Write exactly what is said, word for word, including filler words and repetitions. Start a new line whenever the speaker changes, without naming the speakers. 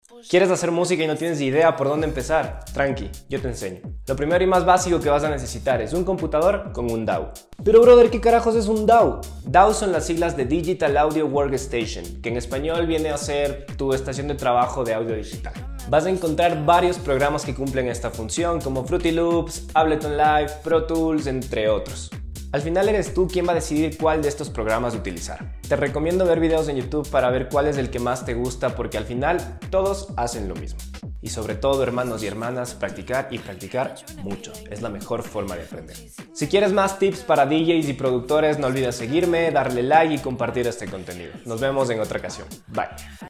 ¿Quieres hacer música y no tienes idea por dónde empezar? Tranqui, yo te enseño. Lo primero y más básico que vas a necesitar es un computador con un D A W. Pero brother, ¿qué carajos es un D A W? D A W son las siglas de Digital Audio Workstation, que en español viene a ser tu estación de trabajo de audio digital. Vas a encontrar varios programas que cumplen esta función, como Fruity Loops, Ableton Live, Pro Tools, entre otros. Al final eres tú quien va a decidir cuál de estos programas utilizar. Te recomiendo ver videos en YouTube para ver cuál es el que más te gusta, porque al final todos hacen lo mismo. Y sobre todo, hermanos y hermanas, practicar y practicar mucho. Es la mejor forma de aprender. Si quieres más tips para D Js y productores, no olvides seguirme, darle like y compartir este contenido. Nos vemos en otra ocasión. Bye.